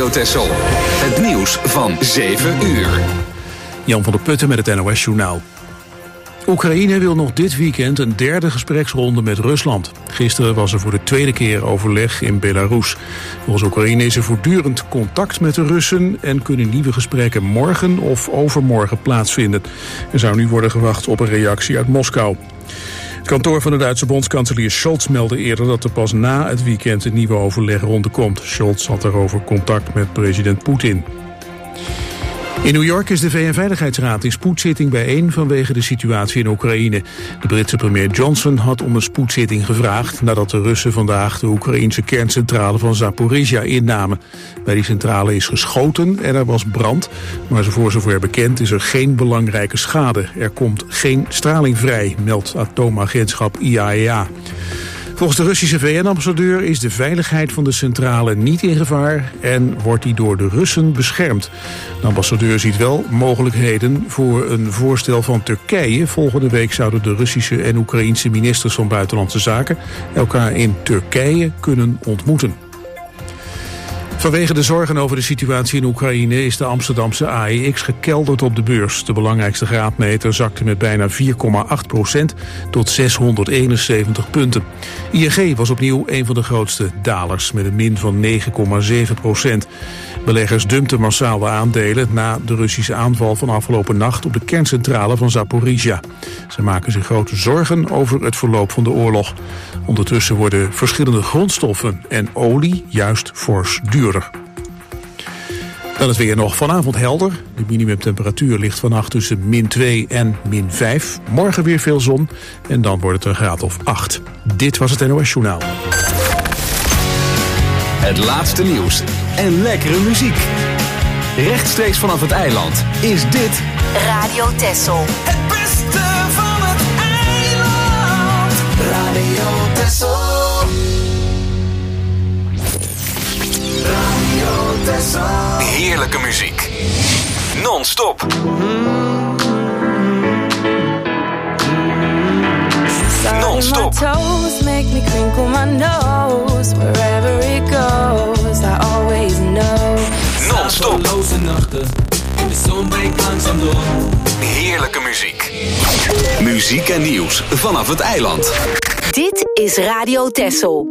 Radio Texel. Het nieuws van 7 uur. Jan van der Putten met het NOS Journaal. Oekraïne wil nog dit weekend een derde gespreksronde met Rusland. Gisteren was er voor de tweede keer overleg in Belarus. Volgens Oekraïne is er voortdurend contact met de Russen en kunnen nieuwe gesprekken morgen of overmorgen plaatsvinden. Er zou nu worden gewacht op een reactie uit Moskou. Het kantoor van de Duitse bondskanselier Scholz meldde eerder dat er pas na het weekend een nieuwe overlegronde komt. Scholz had daarover contact met president Poetin. In New York is de VN-veiligheidsraad in spoedzitting bijeen vanwege de situatie in Oekraïne. De Britse premier Johnson had om een spoedzitting gevraagd nadat de Russen vandaag de Oekraïense kerncentrale van Zaporizhia innamen. Bij die centrale is geschoten en er was brand, maar voor zover bekend is er geen belangrijke schade. Er komt geen straling vrij, meldt atoomagentschap IAEA. Volgens de Russische VN-ambassadeur is de veiligheid van de centrale niet in gevaar en wordt die door de Russen beschermd. De ambassadeur ziet wel mogelijkheden voor een voorstel van Turkije. Volgende week zouden de Russische en Oekraïense ministers van Buitenlandse Zaken elkaar in Turkije kunnen ontmoeten. Vanwege de zorgen over de situatie in Oekraïne is de Amsterdamse AEX gekelderd op de beurs. De belangrijkste graadmeter zakte met bijna 4,8% tot 671 punten. ING was opnieuw een van de grootste dalers met een min van 9,7%. Beleggers dumpten massaal de aandelen na de Russische aanval van afgelopen nacht op de kerncentrale van Zaporizhia. Ze maken zich grote zorgen over het verloop van de oorlog. Ondertussen worden verschillende grondstoffen en olie juist fors duurder. Dan het weer nog. Vanavond helder. De minimumtemperatuur ligt vannacht tussen -2 en -5. Morgen weer veel zon en dan wordt het een graad of 8. Dit was het NOS Journaal. Het laatste nieuws en lekkere muziek. Rechtstreeks vanaf het eiland is dit Radio Texel. Het beste van het eiland. Radio Texel. Radio Texel. heerlijke muziek. Non-stop. Non-stop. Toes make me crinkle my nose. Wherever it goes, I always know. Non-stop. Slapeloze nachten, in de zon breekt langzaam door. Heerlijke muziek. Muziek en nieuws vanaf het eiland. Dit is Radio Texel.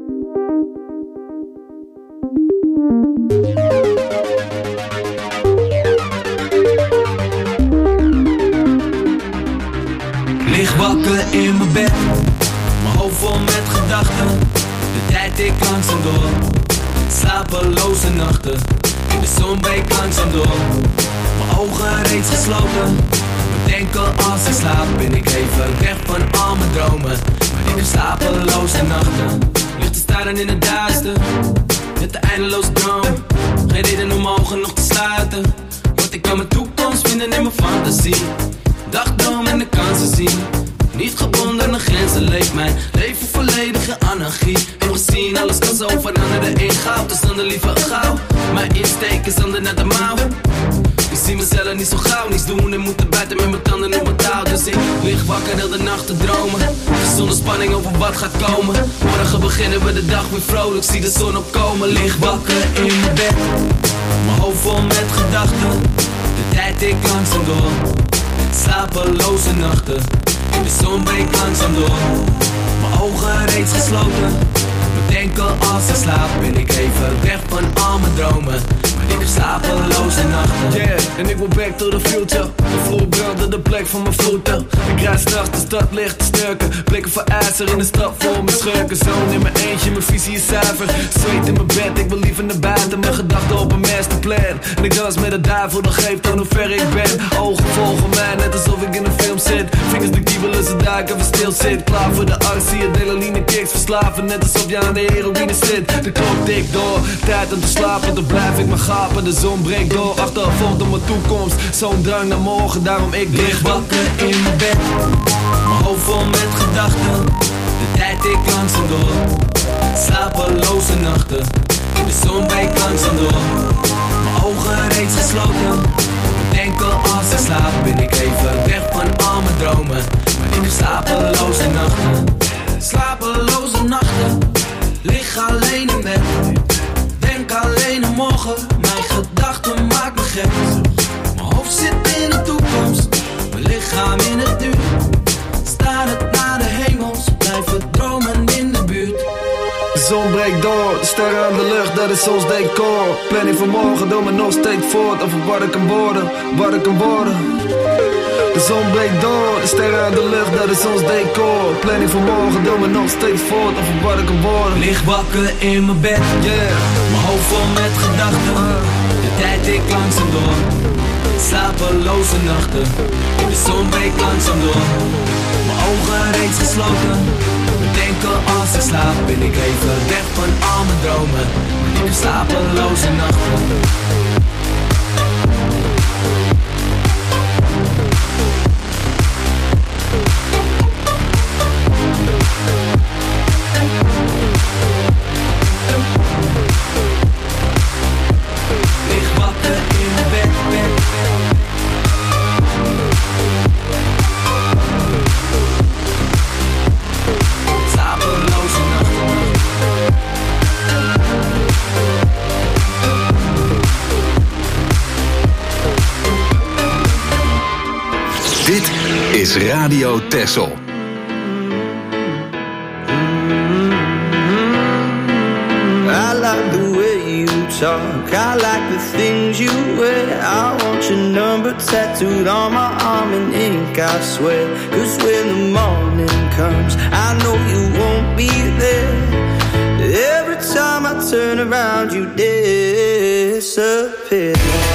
Lig wakker in mijn bed, mijn hoofd vol met gedachten. De tijd tikt langzaam door. Slapeloze nachten, in de zon breekt langzaam door. Mijn ogen reeds gesloten. Bedenken als ik slaap, ben ik even weg van al mijn dromen. Maar in de slapeloze nachten, ligt te staren in het duister. Met de eindeloze droom, geen reden om mijn ogen nog te sluiten. Want ik kan mijn toekomst vinden in mijn fantasie. Dagdroom en de kansen zien. Niet gebonden aan grenzen, leeft mijn leven volledig in anarchie. Heb gezien, alles kan zo veranderen in goud. Dus dan de liever gauw. Mijn insteek is handen naar de mouw. Ik zie mezelf niet zo gauw, niets doen en moeten buiten met mijn tanden op mijn touw. Dus ik lig wakker heel de nacht te dromen. Zonder spanning over wat gaat komen. Morgen beginnen we de dag weer vrolijk, zie de zon opkomen. Lig wakker in mijn bed, mijn hoofd vol met gedachten. De tijd tikt langzaam door. Slapeloze nachten, in de zon breekt langzaam door. Mijn ogen reeds gesloten. Bedenken als ik slaap, ben ik even weg van al mijn dromen. Maar ik heb slapeloze nachten. Yeah, en ik wil back to the future. De vloer brandde de plek van mijn voeten. Ik rijd s'nachts de stad licht te snurken. Blikken voor ijzer in de stad voor mijn schurken. Zoon in mijn eentje, mijn visie is zuiver. Zweet in mijn bed, ik wil liever naar buiten. Mijn gedachten op een masterplan. En ik dans met de duivel, dat geeft aan hoe ver ik ben. Ogen volgen mij, net alsof ik in een film zit. Vingers de kiebelen, ze daar even stil zit. Klaar voor de arts, zie je delaline kicks verslaven. Net alsof je aan de heroïne zit. De klok tikt door, tijd om te slapen. Dan blijf ik maar gapen, de zon breekt door. Achtervolgd op mijn toekomst, zo'n drang naar morgen. Daarom ik lig wakker in mijn bed. Mijn hoofd vol met gedachten. De tijd tikt langzaam door. Slapeloze nachten, in de zon breekt langzaam door. Mijn ogen reeds gesloten. Bedenken als ik slaap, ben ik even weg van al mijn dromen. Maar ik heb slapeloze nachten. Slapeloze nachten, lig alleen in bed. Denk alleen aan morgen. ogen, mijn gedachten maken me gek. Mijn hoofd zit in de toekomst, mijn lichaam in het nu. Starend naar de hemels, blijven dromen in de buurt. De zon breekt door, de sterren aan de lucht, dat is ons decor. Planning van morgen, doe me nog steeds voort. Over wat ik kan worden, wat ik kan worden. De zon breekt door, de sterren aan de lucht, dat is ons decor. Planning van morgen, doe me nog steeds voort. Over wat ik kan worden. Lig wakker in mijn bed, yeah. Mijn hoofd vol met gedachten. De tijd ik langzaam door. Slapeloze nachten, de zon breekt langzaam door. Mijn ogen reeds gesloten. Denken als ik slaap, ben ik even weg van al mijn dromen. Ik heb slapeloze nachten. Lig wakker in mijn bed. Dit is Radio Texel. I like the way you talk, I like the things you wear. I want your number tattooed on my arm in ink, I swear. 'Cause when the morning comes, I know you won't be there. Every time I turn around, you disappear.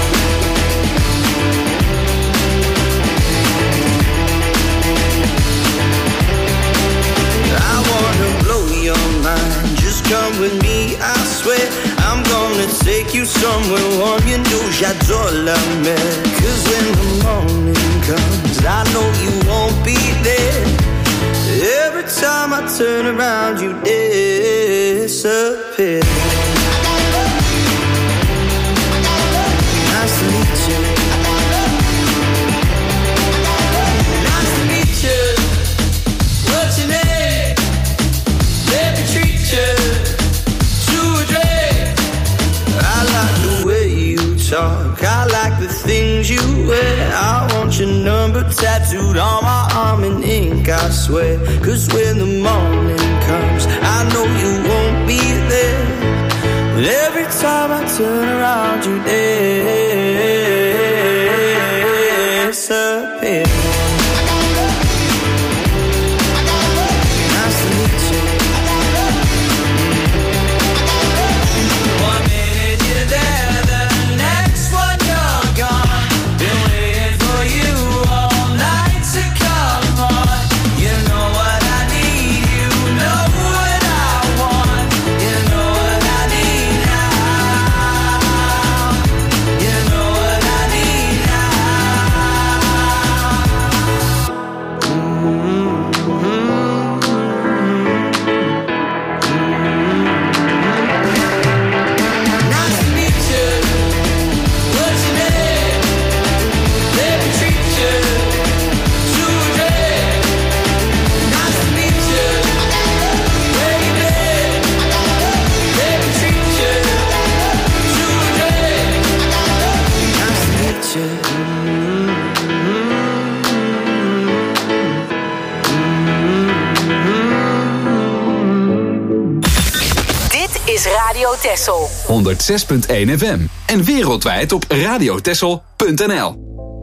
Come with me, I swear. I'm gonna take you somewhere warm. You know j'adore la mer. 'Cause when the morning comes, I know you won't be there. Every time I turn around, you disappear. Nice to meet you. Nice to meet you. What's your name? Let me treat you. Talk. I like the things you wear. I want your number tattooed on my arm in ink, I swear. 'Cause when the morning comes, I know you won't be there. But every time I turn around, you disappear. Nice to meet you. One minute you're there, Radio Texel 106.1 FM en wereldwijd op radiotexel.nl.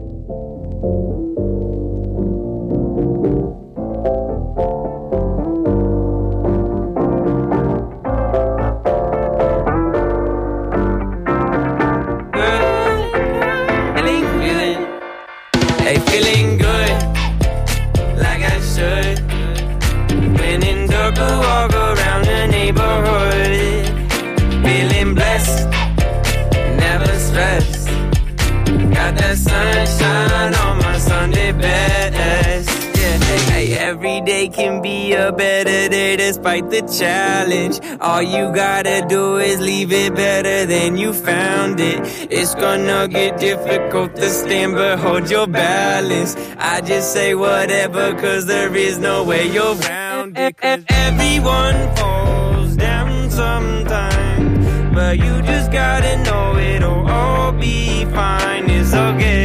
Despite the challenge, all you gotta do is leave it better than you found it. It's gonna get difficult to stand, but hold your balance. I just say whatever, 'cause there is no way you're around it. 'Cause everyone falls down sometime, but but you just gotta know it'll all be fine. It's okay.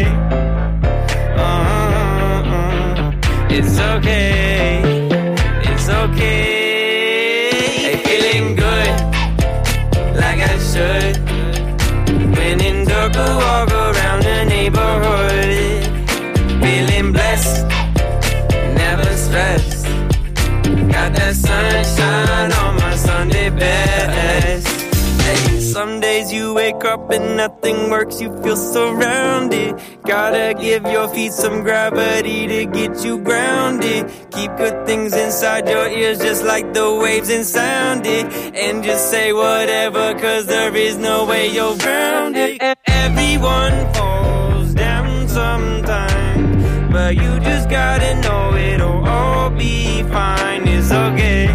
It's okay. It's okay. Hey, feeling good, like I should. When in dark, I walk around the neighborhood. Feeling blessed, never stressed. Got that sunshine on my Sunday best. Hey, some days you wake up and nothing works, you feel surrounded. Gotta give your feet some gravity to get you grounded. Keep good things inside your ears just like the waves and sound it. And just say whatever, cause there is no way you're grounded. Everyone falls down sometime, but you just gotta know it'll all be fine. It's okay.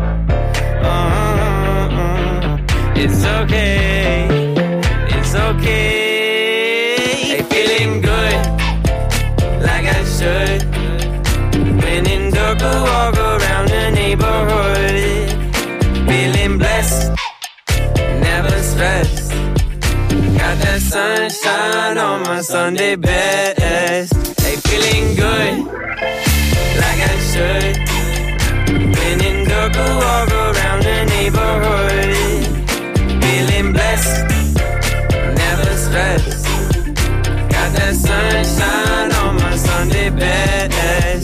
It's okay. It's okay. Hey, feeling good, like I should. When in dark, I walk around the neighborhood. Feeling blessed, never stressed. Got that sunshine on my Sunday best. Hey, feeling good, like I should. When in dark, I walk around the neighborhood. Feeling blessed, never stressed. Got that sunshine on my Sunday best.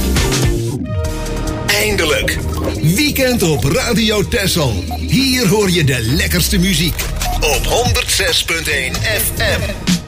Eindelijk, weekend op Radio Texel. Hier hoor je de lekkerste muziek op 106.1 FM.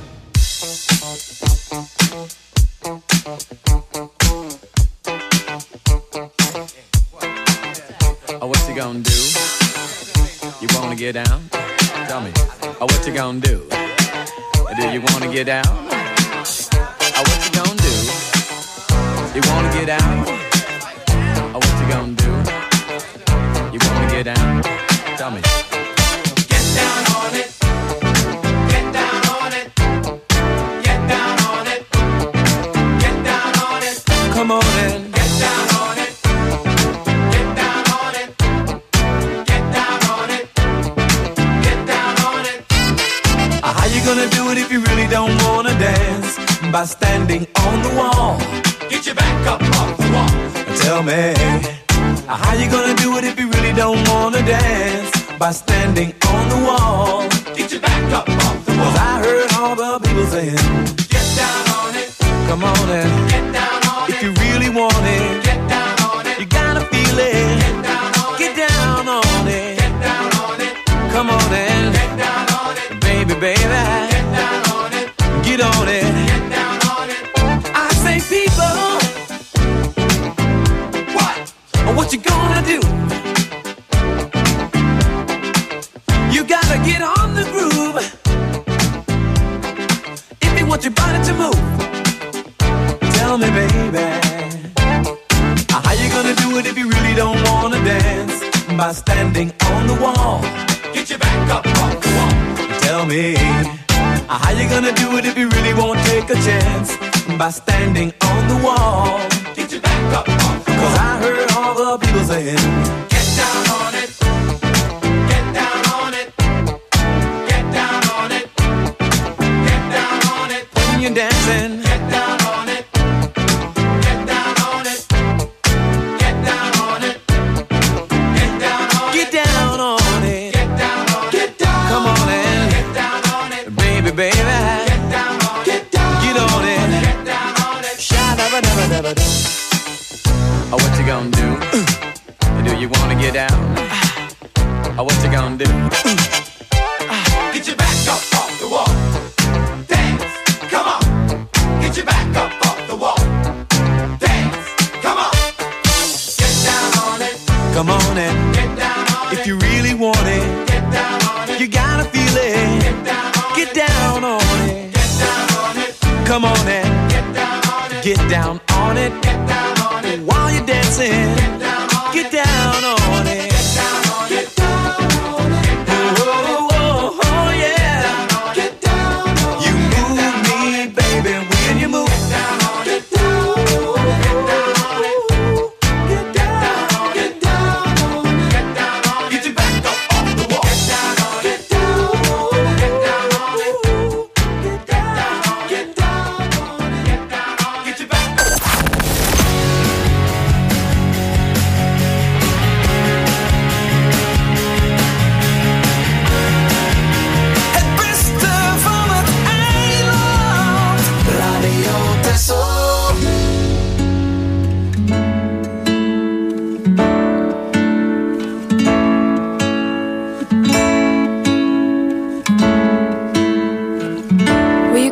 Oh, what you gonna do? You wanna get down? Tell me. Oh, what you gonna do? Do you wanna get down? Oh, what you gonna do? You wanna get down? Oh, what you gonna do? You wanna get down? Tell me. Get down on it. Get down on it. Get down on it. Get down on it. Come on in. Get down on it. Get down on it. Get down on it. Get down on it. How you gonna do it if you really don't wanna dance? By standing on the wall. Get your back up off the wall. Tell me. How you gonna do it if you really don't wanna dance? By standing on the wall. Get your back up off the wall. 'Cause I heard all the people saying, get down on it. Come on in. Get down on it. If you really want it, get down on it. You gotta feel it. Get down on it. Get down on it. Get down on it. Come on in. Get down on it. Baby, baby. Get down on it. Get on it. Get down on it. I say, people, what you gonna do? You gotta get on the groove if you want your body to move. Tell me, baby, how you gonna do it if you really don't wanna dance? By standing on the wall. Get your back up off the wall. Tell me, how you gonna do it if you really won't take a chance? By standing on the wall. Get your back up off the wall. 'Cause I heard all the people saying, get down on it. Get down on it. Get down on it. Get down on it. when you're dancing, get down on it. Get down on it. Get down on it. Get down on it. get down on it. Get down on it. Get down. Come on in. Get down on it. Baby, baby. Get down on it. Get down. Get on it. Get down on it. Sha-da-ba-da-ba-da-ba-da. Oh, what you gonna do? Do you wanna get down? Oh, what you gonna do? Get your back up off the wall. Dance. Come on. Get your back up off the wall. Dance. Come on. Get down on it. Come on in. Get down on it. If you really want it, get down on it. you gotta feel it. Get down on Get it. down on it. Get down on it. Come on in. Get down on it. Get down on it. Get down on it. While you're dancing, Get down on it. get down on it. Get down on it. Get down on it. Get down on it. Oh, oh, oh, yeah. Get down on it. You move me, baby, when you move. Get down on it. Get down on it. Get down on it. Get down. Get down on it. Get down on it. Get your back up off the wall. Get down on it. Get down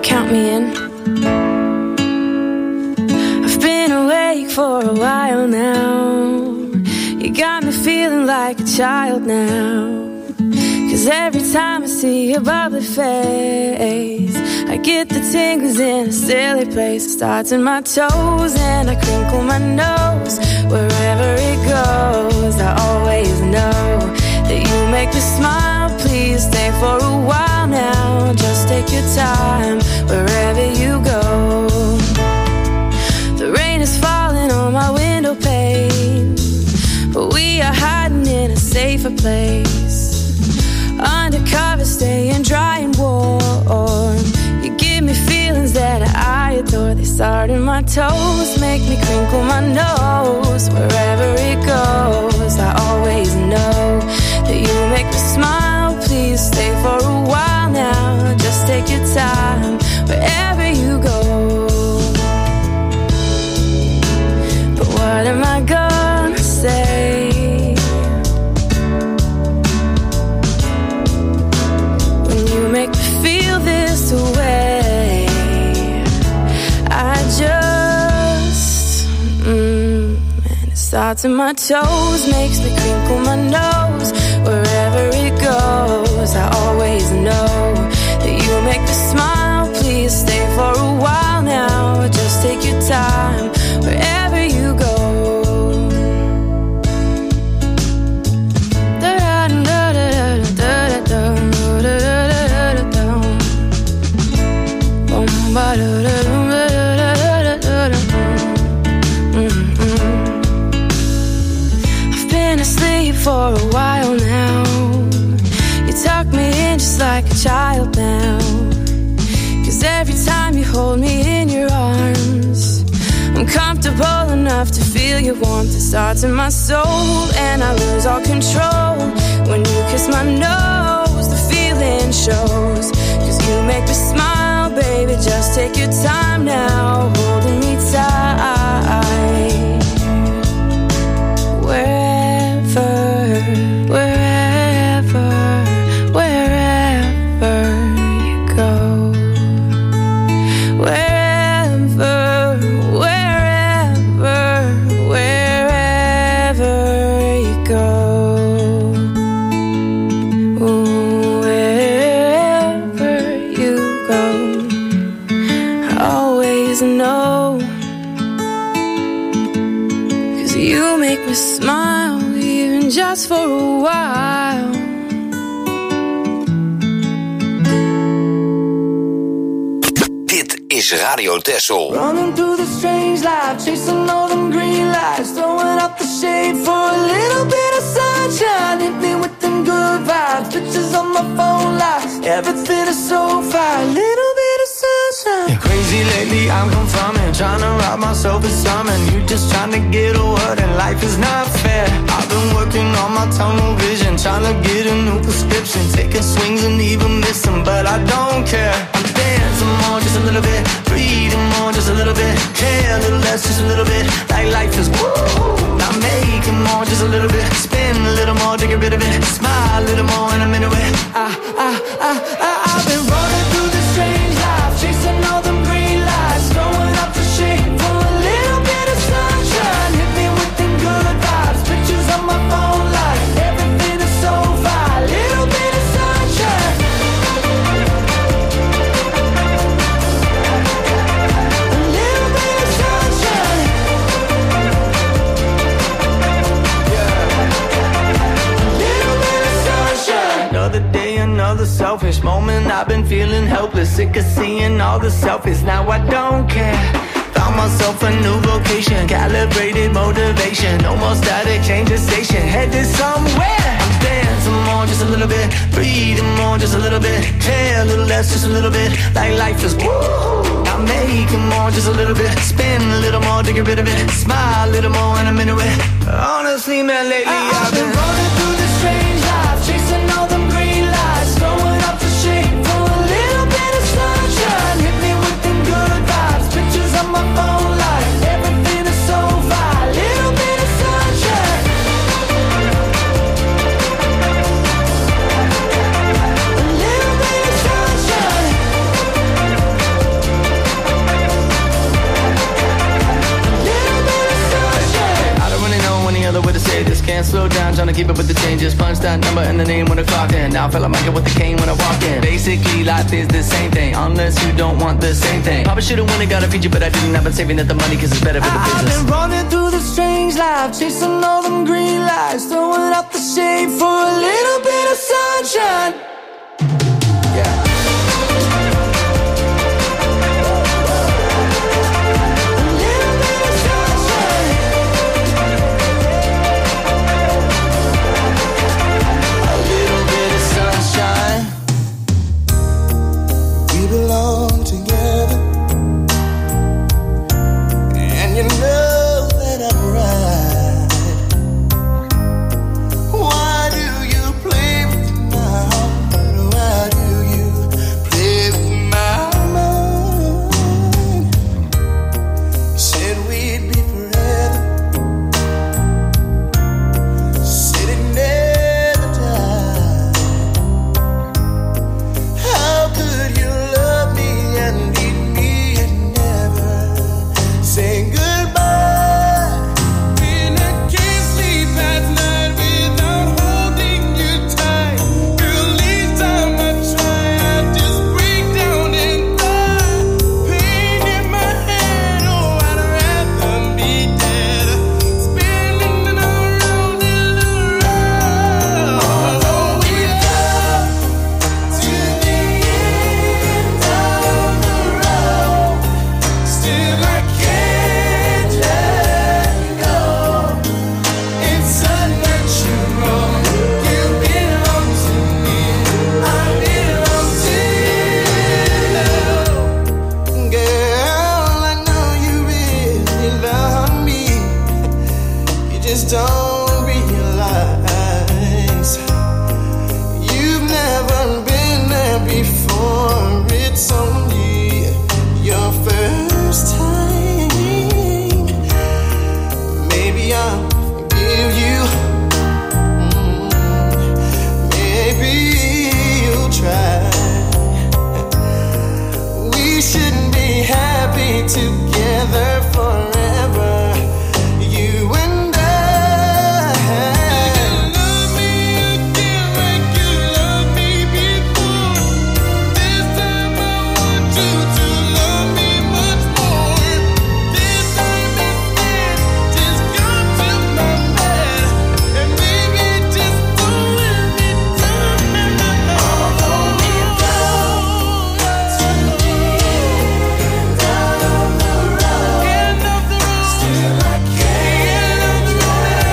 count me in. I've been awake for a while now. You got me feeling like a child now. 'Cause every time I see your bubbly face, I get the tingles in a silly place. It starts in my toes and I crinkle my nose. Wherever it goes, I always know that you make me smile. Please stay for a while now. Just take your time wherever you go. The rain is falling on my window pane, but we are hiding in a safer place. Undercover, staying dry and warm. You give me feelings that I adore. They start in my toes, make me crinkle my nose. Wherever it goes, I always know that you make me smile. Please stay for a while now. Just take your time wherever you go. But what am I gonna say? Make me feel this way. I just and it starts in my toes, makes me crinkle my nose. Wherever it goes, I always know that you make me smile. Please stay for a while now. Just take your time wherever you go. I've been asleep for a while now. You tuck me in just like a child now. 'Cause every time you hold me in your arms, I'm comfortable enough to feel your warmth. It starts in my soul and I lose all control. When you kiss my nose, the feeling shows. 'Cause you make me smile, baby, just take your time now, holding me tight. Wherever you go. Wherever you go. Wherever you go. I always know. 'Cause you make me smile, even just for a while. Dit is Radio Texel. Running through the strange life, chasing all them green lights, throwing up the shade for a little bit of sunshine. Hit me with them good vibes, pictures on my phone lights. Everything is so fine, little bit of sunshine. Yeah, crazy lately, I'm confirming, trying to rob myself of something. You just trying to get a word and life is not fair. I've been working on my tunnel vision, trying to get a new prescription, taking swings and even missing, but I don't care. I'm dancing more, just a little bit, breathing more, just a little bit, care a little less, just a little bit, like life is woo. Not making more, just a little bit, spin a little more to get rid of it, smile a little more and I'm into it. I've been running through this strange life, chasing all them green lights, throwing up the shade for a little bit of sunshine. Hit me with them good vibes, pictures on my phone light, everything is so fine, little bit of sunshine. A little bit of sunshine. Another day, another selfish moment. I've been feeling helpless, sick of seeing all the selfies. Now I don't care. Found myself a new vocation, calibrated motivation. No more static, change the station, headed somewhere. I'm dancing more, just a little bit, breathing more, just a little bit, care a little less, just a little bit, like life is woo. I'm making more, just a little bit, spin a little more to get rid of it, smile a little more and I'm into it. Honestly, man, lately I've been running through this strange life, chasing all them green lights, throwing up the shade for a little bit of sunshine. Hit me with them good vibes, pictures on my phone light, everything is so fine, little bit of sunshine. A little bit of sunshine. slow down, trying to keep up with the changes. Punch that number and the name when I clock in. Now I feel like Michael with the cane when I walk in. Basically, life is the same thing, unless you don't want the same thing. Probably should've won and got a feature, but I didn't. I've been saving up the money cause it's better for the business. I've been running through the strange life, chasing all them green lights, throwing up the shade for a little bit of sunshine. Yeah. Belong together, and you know that I'm right. Why do you play with my heart? Why do you play with my mind? You said we'd be forever, said it never died. How could you and leave me and never say goodbye? When I can't sleep at night without holding you tight, girl, each time I try, I just break down and die. Pain in my head, oh, I'd rather be dead, spinning around and around. Although we love to the end of the road, still I can't let go. It's unnatural. You belong to me, I belong to you. Girl, I know you really love me. You just don't realize you've never been there before. It's only your first time. Maybe I'll give you. Maybe you'll try. We should be happy together forever, you and I. Love me again like you loved me before. This time I want you to love me much more. This time instead, just come to my bed and baby, just don't let me down. Although we go to the end of the road, still I can't let go,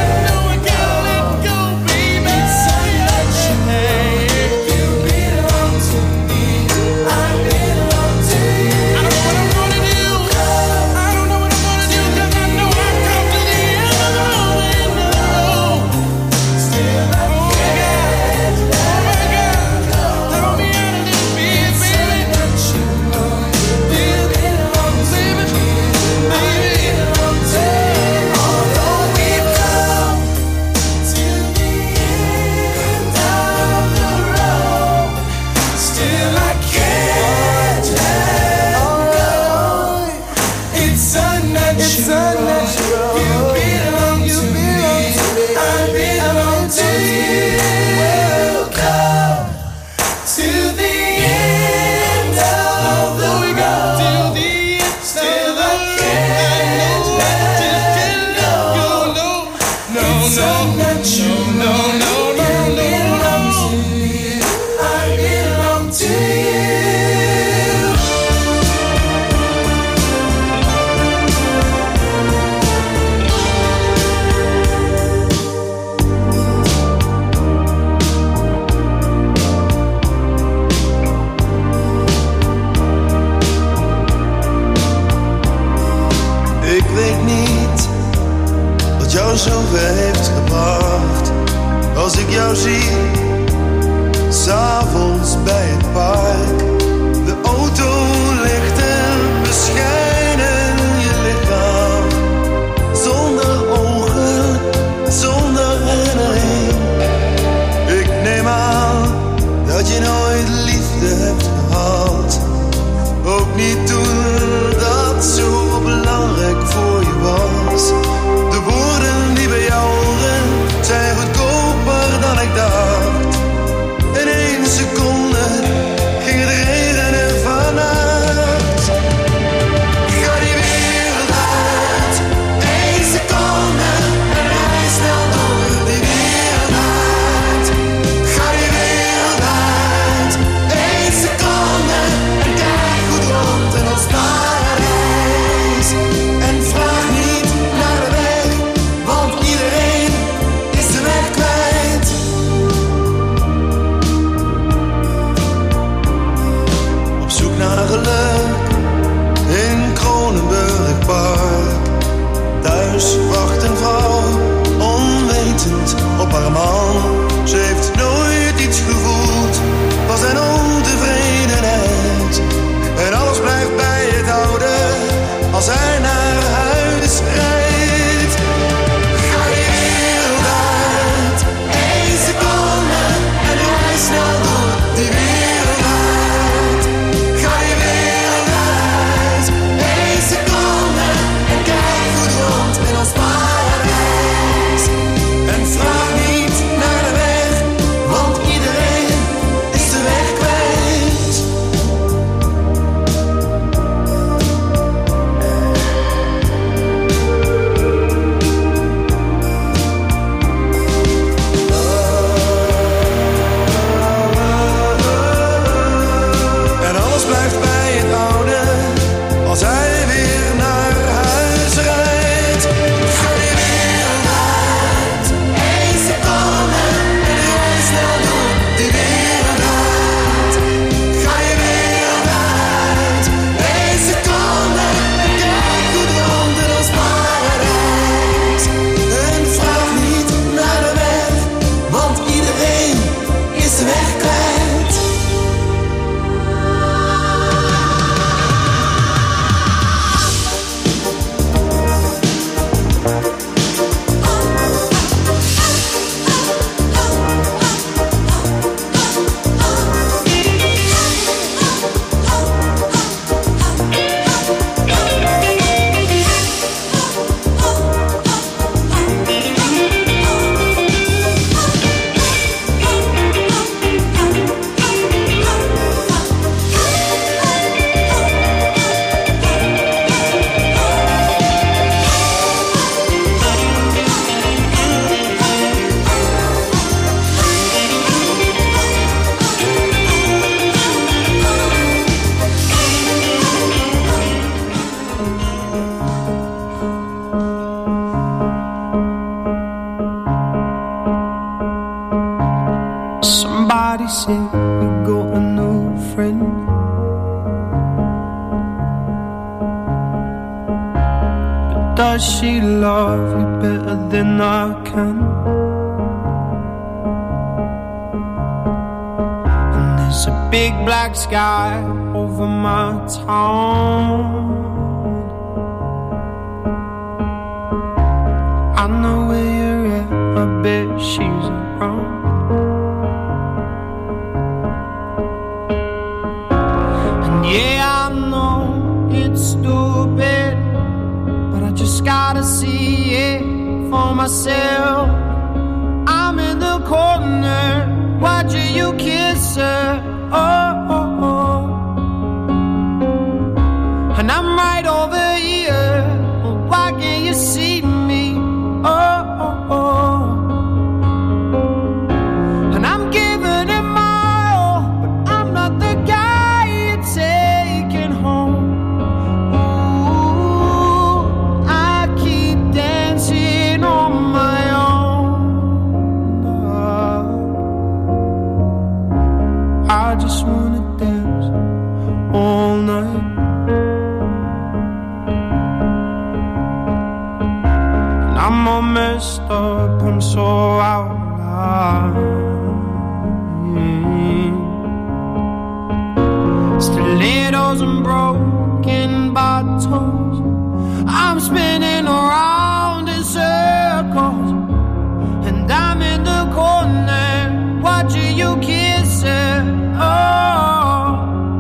baby. It's unnatural. You belong to me, I belong to you. I don't know what I'm gonna do. I don't know what I'm gonna do, 'cause I know I've come to the end of the road. Still I can't let go. Throw me out of this bed, baby. You belong to me, I belong to you. Although we've come to the end of the road, still I can't let go. It's unnatural. You belong to me, I belong to you. We'll come to the end of the road, still I can't let go. No, it's unnatural. No. You belong to me, I belong to you. Ik weet niet wat jou zover heeft gebracht. Als ik jou zie, 's avonds bij het park. De autolichten beschijnen je lichaam. Zonder ogen, zonder herinnering. Ik neem aan dat je nooit liefde hebt gehad. Ook niet toen dat zo belangrijk voor je was. De woorden die bij jou horen zijn goed naar geluk in Kronenburg Park. Thuis wacht een vrouw, onwetend op haar man. Ze heeft nooit iets gevoeld, was een ontevredenheid. En alles blijft bij het oude, als hij naar huis rijdt. Ga je wereld uit, 1 seconde, en rij snel door die wereld uit. Ga je wereld uit, 1 seconde, en kijk goed rond in ons paradijs. En vraag niet naar de weg, want iedereen is de weg kwijt. En alles blijft bij het oude, als hij weer naar huis rijdt. Ga je wereld uit, 1 seconde, en rij snel door die wereld uit. Ga je wereld uit, 1 seconde, en kijk goed rond in ons paradijs. En vraag niet naar de weg, want iedereen is de weg kwijt. Somebody said we got a new friend. But does she love you better than I can? And there's a big black sky over my town. I know where you're at, I bet she's around. Yeah, I know it's stupid, but I just gotta see it for myself. I'm in the corner, watching you kiss her. Oh, oh, oh. And I'm right over here, why can't you see me? Oh, oh, oh. And I'm giving it my all, but I'm not the guy taken home. Ooh, I keep dancing on my own. I just wanna dance all night. And I'm all messed up, I'm so out of line. Stilettos and broken bottles, I'm spinning around in circles, and I'm in the corner watching you kiss her. Oh,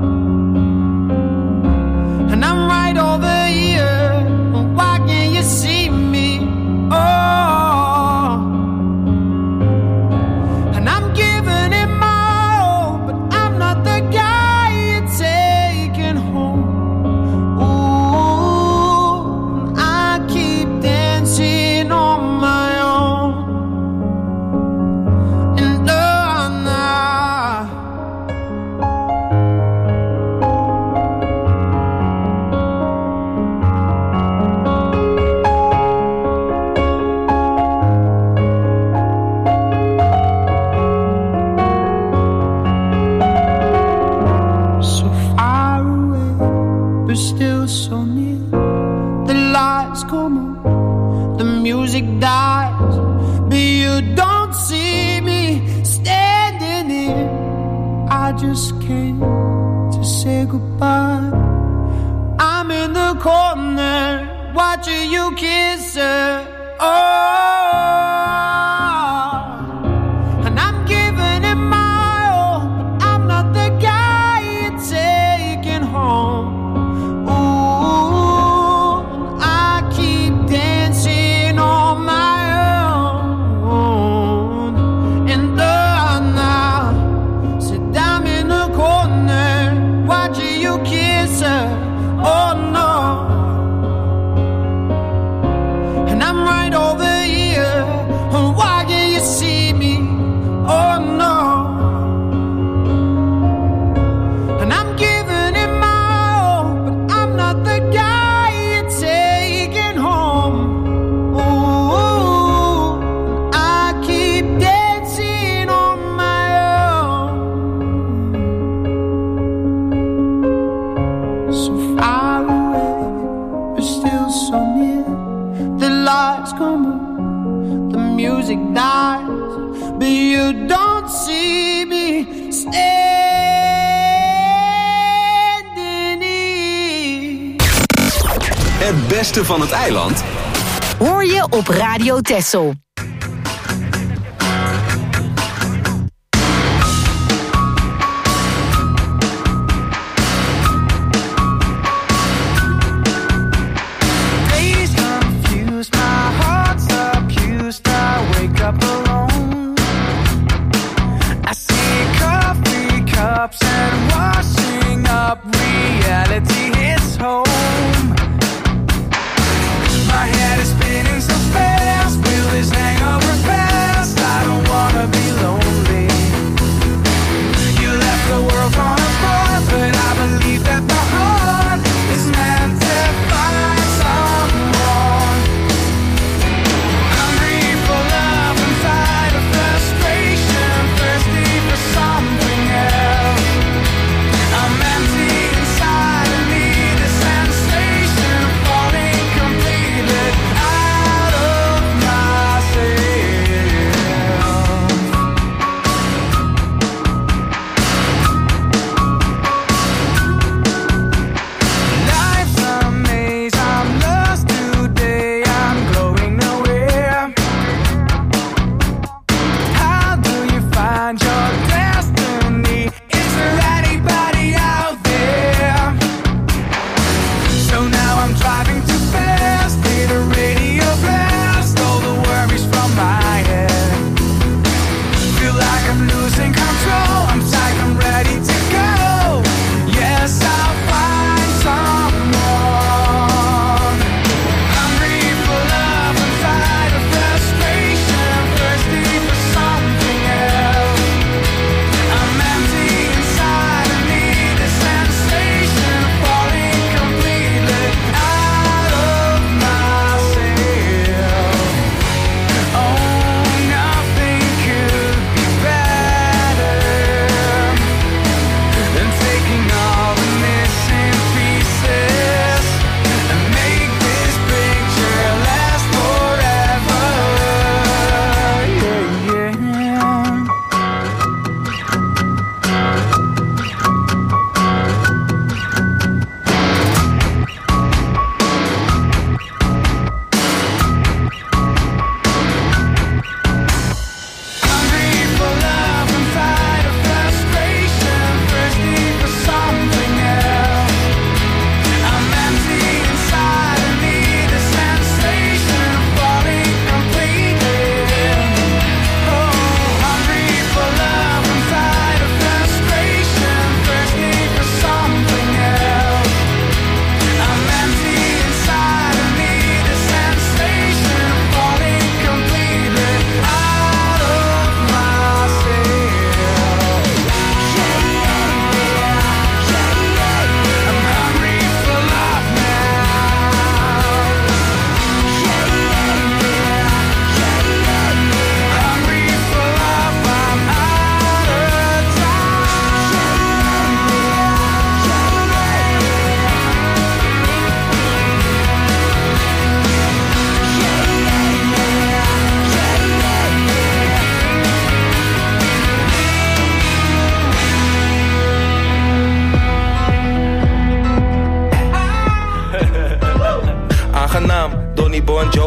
and I'm right over here, why can't you see me? Oh, and I'm giving it my all, but I'm not the guy you're taking home. Ooh, I keep dancing on my own. And say goodbye. I'm in the corner watching you kiss her. Oh, and I'm giving it my all, but I'm not the guy you're taking home. Ooh, I keep dancing on my own. And now, sit down in the corner watching you kiss her. Oh no. And I'm right over here. Why can't you see me? Oh no. And I'm giving it my all, but I'm not the guy you're taking home. Ooh, I keep dancing on my own. So far away, but still so near. The lights come on, the music dies, but you don't see me standing here. Het beste van het eiland Hoor je op Radio Texel. Days confused, my heart's accused. I wake up alone. I see coffee cups and washing up. Reality hits home. My head is spinning so fast. Will this hang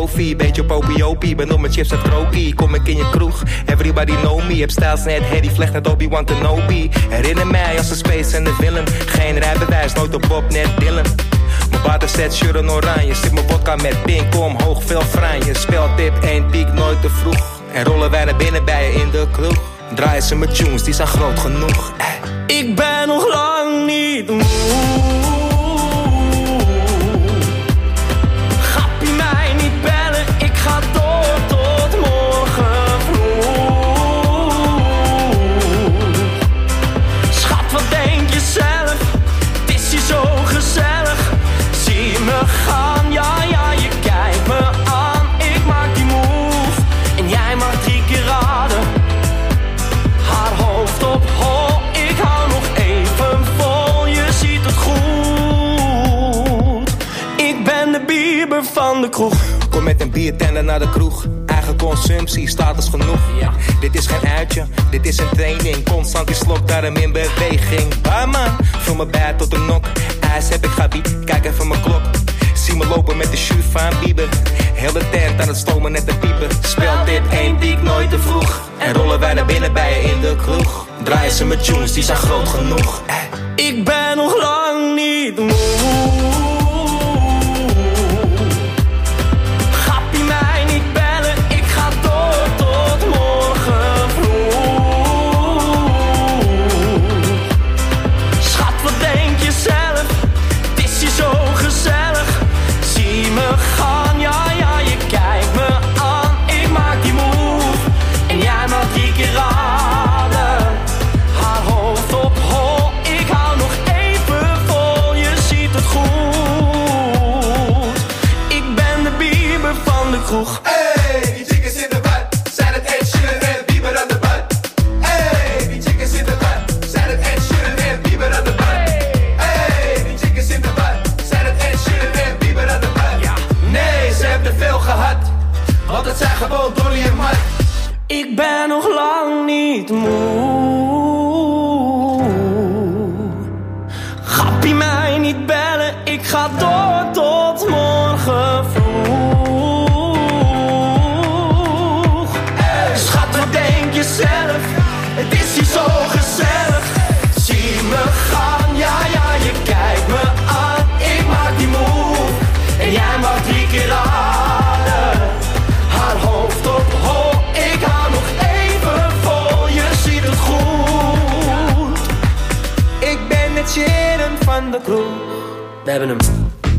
Kofi, beetje op Opie, ben op mijn chips uit Kroki. Kom ik in je kroeg, everybody know me. Heb styles net Harry Vlecht, net Obi-Wan Kenobi. Herinner mij als een space en de film. Geen rijbewijs, nooit op Bob, net Dylan. Mijn waterset, shirt en oranje. Zit mijn vodka met pink, omhoog, veel franje. Speltip, 1 piek, nooit te vroeg. En rollen wij naar binnen bij je in de kroeg. Draaien ze met tunes, die zijn groot genoeg. Ik ben nog lang niet moe. Gappie mij niet bellen, ik ga door tot morgen vroeg. Schat, wat denk je zelf? Het is hier zo gezellig. Zie me gaan, ja, je kijkt me aan. Ik maak die move en jij mag 3 keer raden. Haar hoofd op hol, ik hou nog even vol. Je ziet het goed. Ik ben de Bieber van de kroeg. Kom met een biertender naar de kroeg. Eigen consumptie, status genoeg. Ja. Dit is geen uitje, dit is een training. Constant die slok, daarom in beweging. Bah man, vul me bij tot de nok. IJs heb ik gabi, kijk even mijn klok. Zie me lopen met de shoes van Bieber. Heel de tent aan het stomen net een pieper. Spelt dit 1 piek, nooit te vroeg. En rollen wij naar binnen bij je in de kroeg. Draaien ze met tunes, die zijn groot genoeg. Ik ben nog lang niet moe. Gappie mij niet bellen, ik ga door tot morgen vroeg. Schat, wat denk je zelf? Het is hier zo gezellig. Zie me gaan, ja, je kijkt me aan. Ik maak die move en jij mag 3 keer raden. Haar hoofd op hol, ik hou nog even vol. Je ziet het goed. Ik ben de Bieber van de kroeg. Hey, die chicks in de bad, zijn het Ed Sheeran en Bieber aan de bad. Hey, die chicks in de bad, zijn het Ed Sheeran en Bieber aan de bad. Hey, die chicks in de bad, zijn het Ed Sheeran en Bieber aan de bad. Ja. Nee, ze hebben er veel gehad, want het zijn gewoon Dolly en Mike. Ik ben nog lang niet moe. Gappie mij niet bellen, ik ga door tot morgen vroeg. Hey. Schat, wat denk je zelf? Het is hier zo gezellig. Zie me gaan, ja, je kijkt me aan. Ik maak die move en jij mag 3 keer raden. Haar hoofd op hol, ik hou nog even vol. Je ziet het goed. Ik ben het Sheeran van de kroeg. We hebben hem.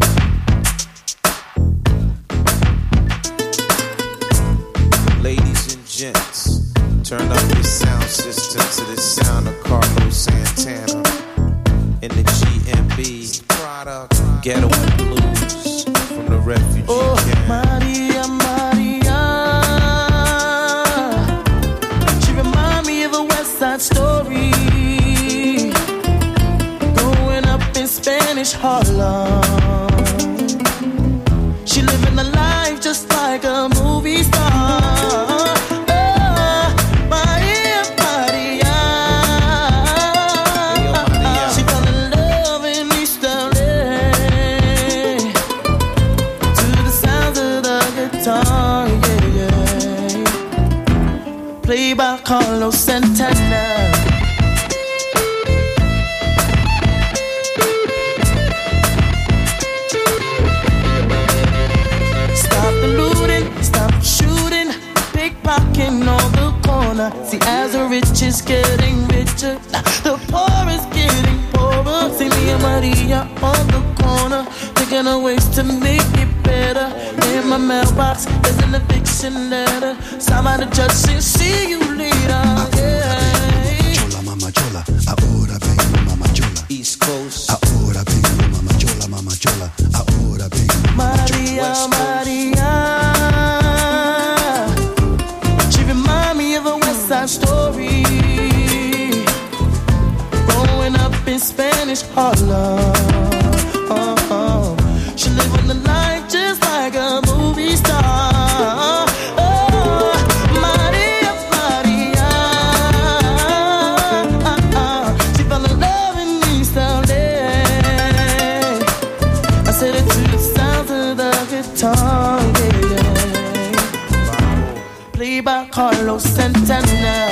Ladies and gents, turn up your sound system to the sound of Carlos Santana in the GMB Ghetto Blues from the refugee camp. Maria, Maria, she remind me of a West Side Story. Growing up in Spanish Harlem, she living a life just like a movie star. Played by Carlos Santana. Stop the looting, stop shooting, pickpocketing on the corner. See, as the rich is getting richer, the poor is getting poorer. See me and Maria on the corner, thinking of ways to make it better. In my mailbox, there's an eviction letter. Signed by the judge saying, see you later. Yeah. Chola, mama chola, ahora vengo, mama chola. East Coast. Ahora vengo, mama chola, mama chola. Ahora vengo, mama Maria, Maria. She remind me of a West Side Story. Growing up in Spanish Harlem. She living the life just like a movie star. Maria, Maria. She fell in love in East LA. I said it to the sound of the guitar, yeah. Carlos Santana.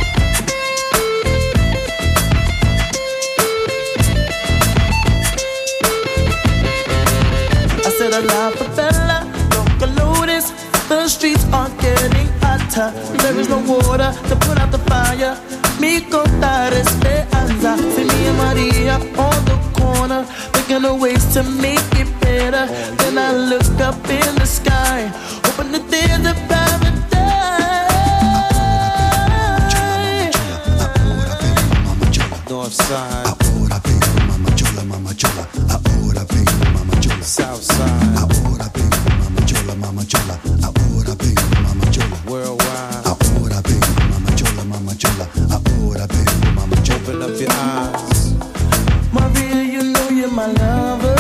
I said a la favela, local notice. The streets are getting hotter. There is no water to put out the fire. Mi contar esperanza. See me and Maria on the corner, thinking of ways to make it better. Then I look up in the sky, hoping that there's a paradise. Northside. Ahora vengo mama chola, mama chola. Ahora vengo mama chola. Southside. Ahora vengo mama chola, mama chola. Ahora vengo mama chola. Worldwide. Ahora vengo mama chola, mama chola. Ahora vengo mama chola. Open up your eyes. Maria, you know you're my lover.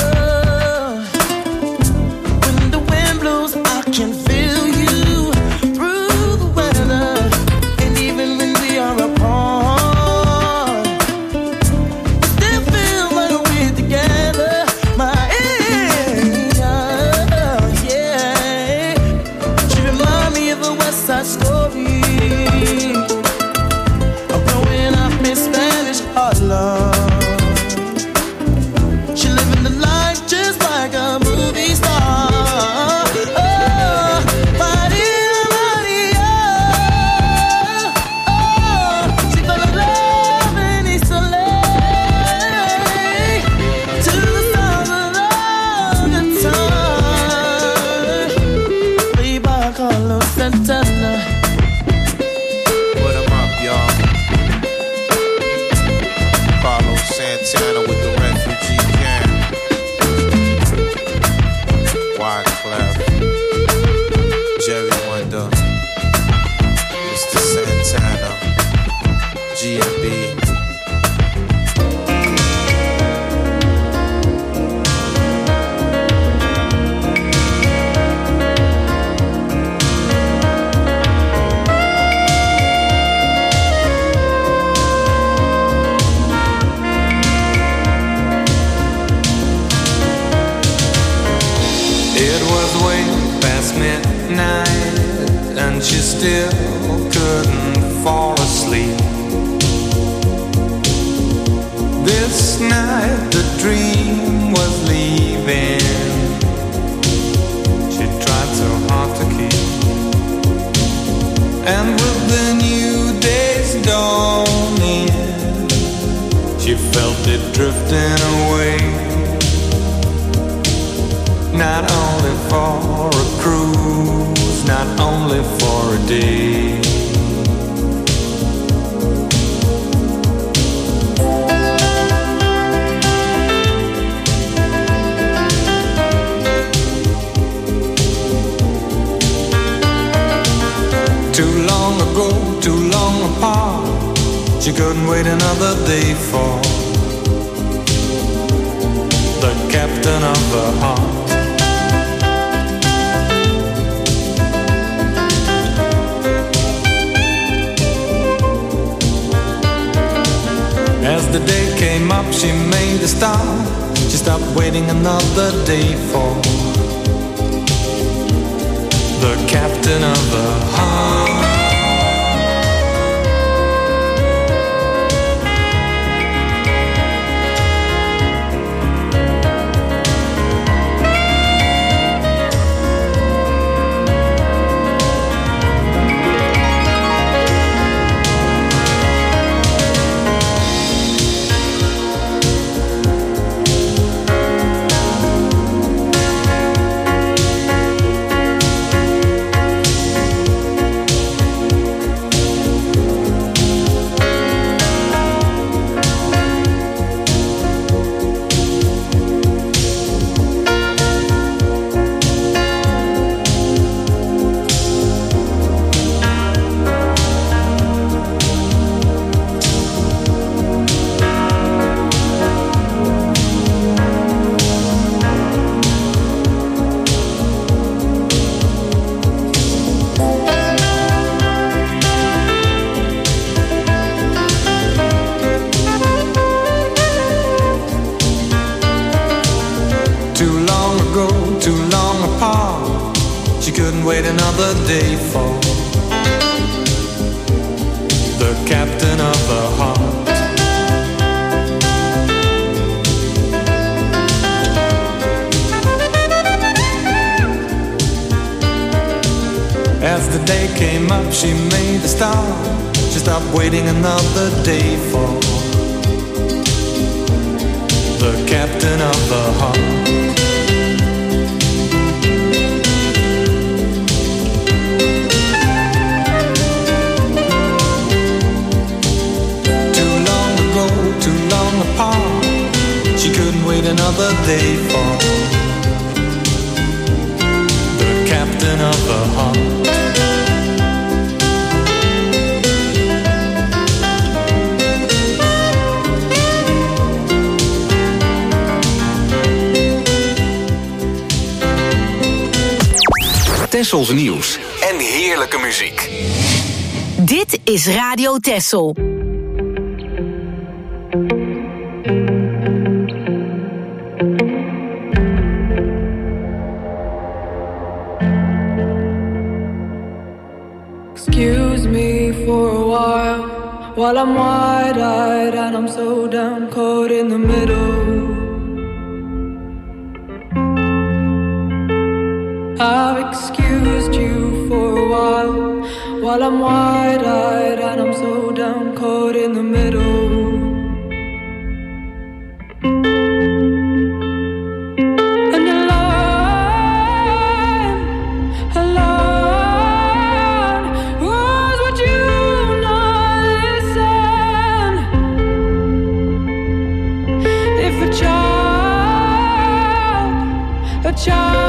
When the wind blows, I can feel you through the weather. And even when we are apart, it still feels like we're together. My angel, yeah. She reminds me of a West Side Story. I'm growing up in Spanish Harlem. Wait another day for captain of the heart. As the day came up, she made a start. She stopped waiting another day for the captain of the heart. Too long ago, too long apart, she couldn't wait another day for the captain of the heart. Tessels nieuws en heerlijke muziek. Dit is Radio Tessel. Excuse me for a while I'm wide-eyed and I'm so down caught in the middle. I've excused you for a while I'm wide-eyed and I'm so down caught in the middle. And a line was what you not listen. If a child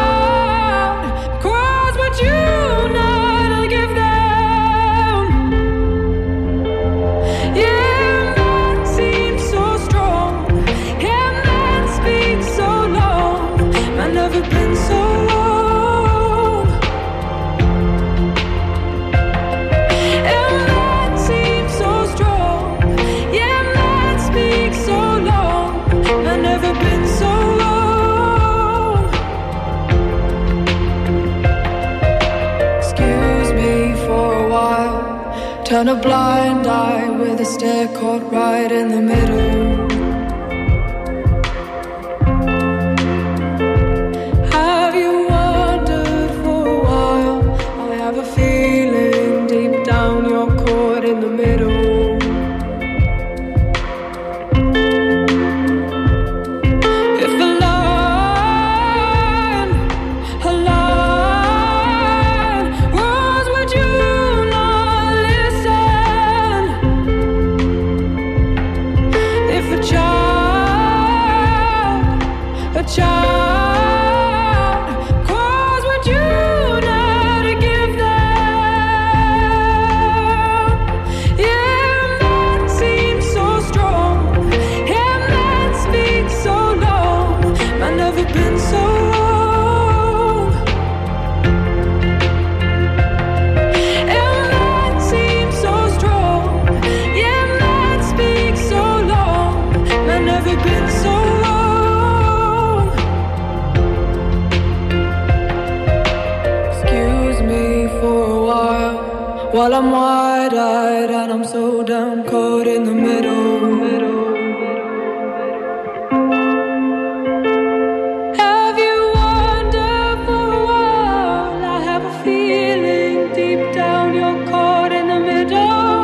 turn a blind eye with a stare caught right in the middle. Have you wondered for a while? I have a feeling deep down you're caught in the middle. While I'm wide-eyed and I'm so down caught in the middle. Have you wondered for a while? I have a feeling deep down you're caught in the middle.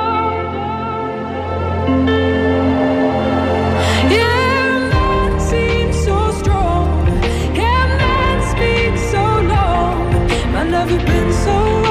Yeah, man seems so strong. Yeah, man speaks so long. I've never been so long.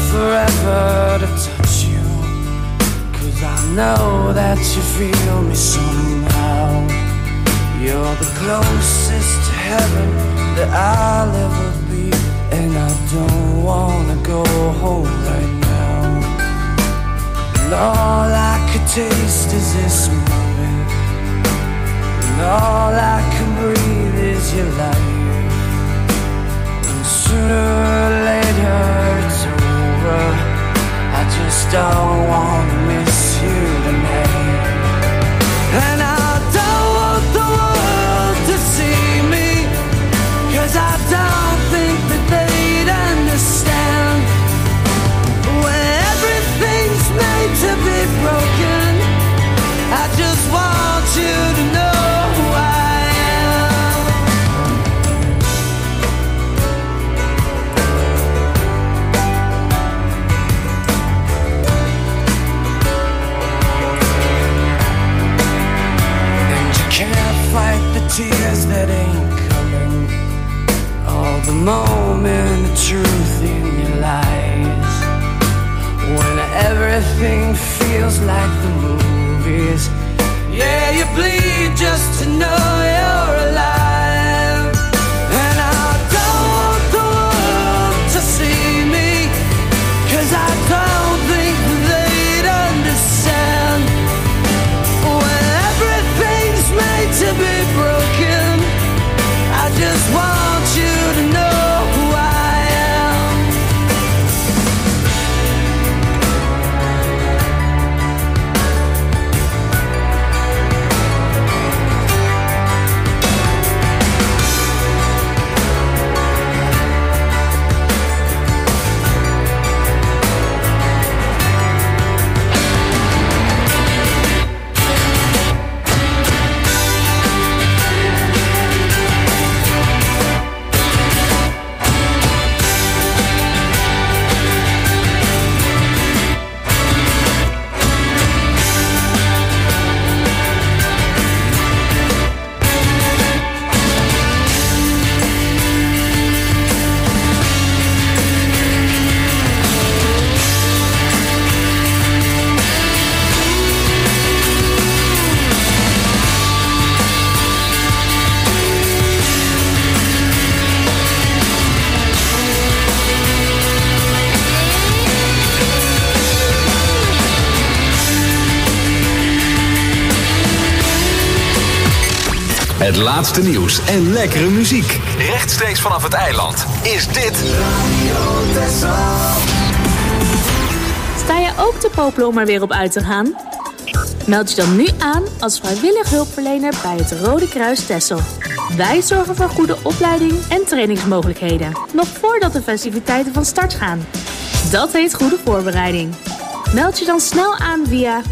forever to touch you, 'cause I know that you feel me somehow. You're the closest to heaven that I'll ever be, and I don't wanna go home right now. And all I could taste is this moment, and all I can breathe is your light. And sooner or later it's over, I just don't wanna miss you tonight. And I don't want the world to see me, 'cause I don't think that they'd understand. When everything's made to be broken, I just want you to know who I am. And you can't fight the tears that ain't coming, all the moment of truth in your lies. When everything feels like the movies, yeah, you bleed just to know you're alive. And I don't want the world to see me, 'cause I don't think they'd understand. When everything's made to be broken, I just want you to know who I am. Het laatste nieuws en lekkere muziek. Rechtstreeks vanaf het eiland is dit Radio Texel. Sta je ook te popelen om er weer op uit te gaan? Meld je dan nu aan als vrijwillig hulpverlener bij het Rode Kruis Texel. Wij zorgen voor goede opleiding en trainingsmogelijkheden, nog voordat de festiviteiten van start gaan. Dat heet goede voorbereiding. Meld je dan snel aan via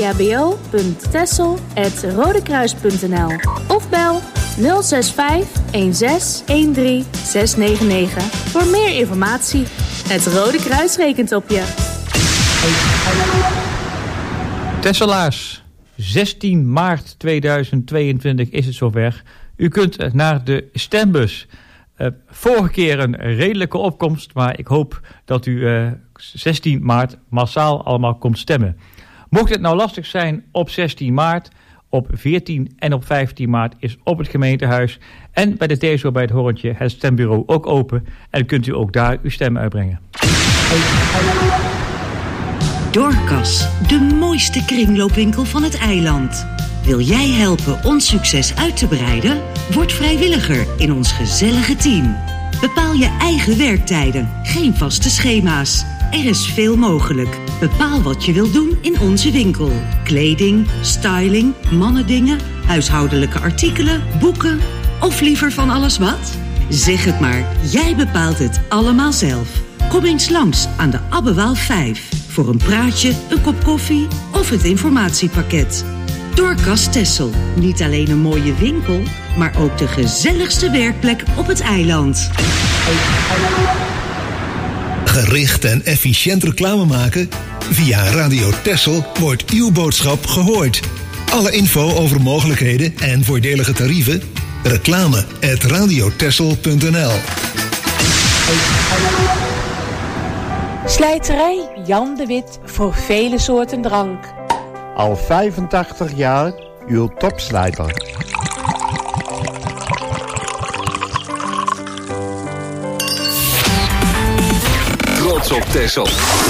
ehbo.texel@rodekruis.nl of bel 065 16 13 699 voor meer informatie. Het Rode Kruis rekent op je. Tesselaars, 16 maart 2022 is het zover. U kunt naar de stembus. Vorige keer een redelijke opkomst, maar ik hoop dat u 16 maart massaal allemaal komt stemmen. Mocht het nou lastig zijn op 16 maart, op 14 en op 15 maart is op het gemeentehuis en bij de TSO bij het Horrentje het stembureau ook open en kunt u ook daar uw stem uitbrengen. Dorcas, de mooiste kringloopwinkel van het eiland. Wil jij helpen ons succes uit te breiden? Word vrijwilliger in ons gezellige team. Bepaal je eigen werktijden, geen vaste schema's. Er is veel mogelijk. Bepaal wat je wilt doen in onze winkel. Kleding, styling, mannendingen, huishoudelijke artikelen, boeken of liever van alles wat? Zeg het maar, jij bepaalt het allemaal zelf. Kom eens langs aan de Abbewaal 5 voor een praatje, een kop koffie of het informatiepakket. Dorcas Texel, niet alleen een mooie winkel, maar ook de gezelligste werkplek op het eiland. Gericht en efficiënt reclame maken? Via Radio Texel wordt uw boodschap gehoord. Alle info over mogelijkheden en voordelige tarieven? Reclame@radiotexel.nl. Slijterij Jan de Wit voor vele soorten drank. Al 85 jaar uw topslijter. Trots op Texel.